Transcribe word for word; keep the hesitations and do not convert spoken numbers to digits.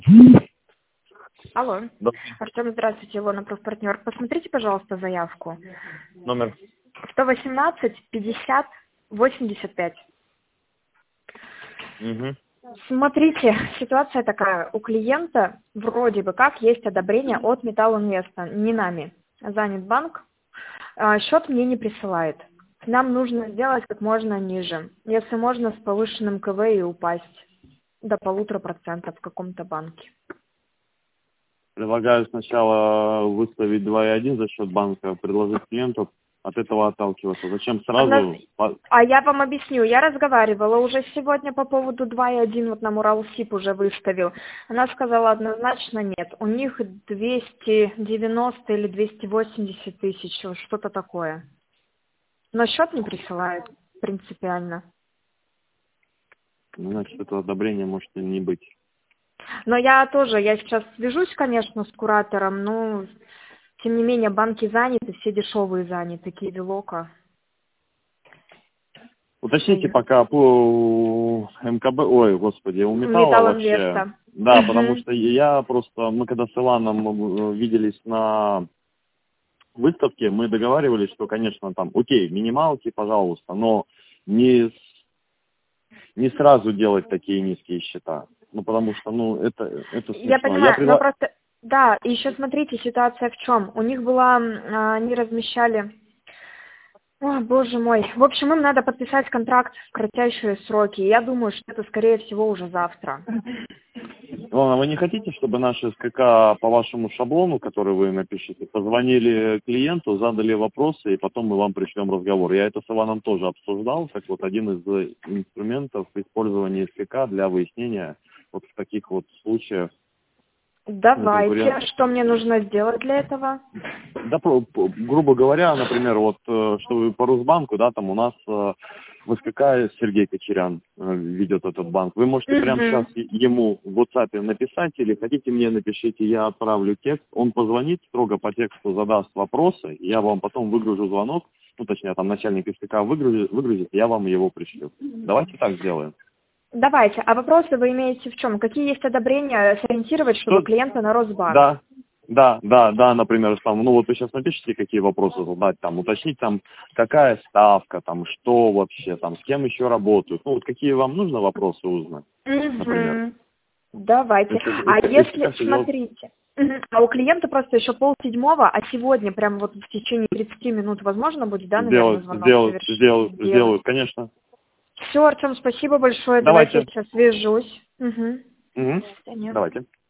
Алло. Да. Артем, здравствуйте, Илона, профпартнер. Посмотрите, пожалуйста, заявку. Номер. сто восемнадцать пятьдесят восемьдесят пять. Угу. Смотрите, ситуация такая. У клиента вроде бы как есть одобрение от Металлинвеста, не нами. Занят банк. А, счет мне не присылает. Нам нужно сделать как можно ниже. Если можно, с повышенным КВ и упасть до полутора процентов в каком-то банке. Предлагаю сначала выставить два и один за счет банка, предложить клиенту от этого отталкиваться. Зачем сразу? Она... А я вам объясню. Я разговаривала уже сегодня по поводу два и один, вот нам Уралсиб уже выставил. Она сказала однозначно нет. У них двести девяносто или двести восемьдесят тысяч, что-то такое. Но счет не присылают принципиально. Значит, это одобрение может и не быть. Но я тоже, я сейчас свяжусь, конечно, с куратором, но тем не менее банки заняты, все дешевые заняты, Киевилока. Уточните пока по МКБ, ой, господи, у Металла Металлинвеста. вообще. Да, Угу. потому что я просто, мы когда с Иваном виделись на выставке, мы договаривались, что, конечно, там, окей, минималки, пожалуйста, но не, с- не сразу делать такие низкие счета. Ну, потому что, ну, это, это смешно. Я понимаю, Я предла... но просто, да, и еще смотрите, ситуация в чем. У них была, а, они размещали, о, боже мой, в общем, им надо подписать контракт в кратчайшие сроки. Я думаю, что это, скорее всего, уже завтра. Ладно, вы не хотите, чтобы наши СКК по вашему шаблону, который вы напишите, позвонили клиенту, задали вопросы, и потом мы вам пришлем разговор? Я это с Иваном тоже обсуждал, как вот один из инструментов использования СКК для выяснения вот в таких вот случаях. Давайте. Что мне нужно сделать для этого? Да, про- по- грубо говоря, например, вот, э, что вы по Росбанку, да, там у нас э, в СКК Сергей Кочерян э, ведет этот банк. Вы можете Угу. прямо сейчас ему в WhatsApp написать, или хотите мне напишите, я отправлю текст, он позвонит, строго по тексту задаст вопросы, я вам потом выгружу звонок, ну, точнее, там начальник СКК выгрузит, выгрузит, я вам его пришлю. Давайте так сделаем. Давайте. А вопросы вы имеете в чем? Какие есть одобрения сориентировать, чтобы Что? клиента на Росбанк? Да. Да, да, да, например, там, ну вот вы сейчас напишите, какие вопросы задать, там, уточнить, там, какая ставка, там, что вообще, там, с кем еще работают, ну вот какие вам нужно вопросы узнать, например. Угу. Давайте. Это, А это, если, это смотрите, мгм. А у клиента просто еще полседьмого, а сегодня прям вот в течение тридцати минут возможно будет, да, наверное, сделают, звонок сделают, совершить? сделают, сделают, конечно. Все, Артем, спасибо большое. Давайте Давайте. я сейчас свяжусь. Угу. Угу. До свидания. Давайте.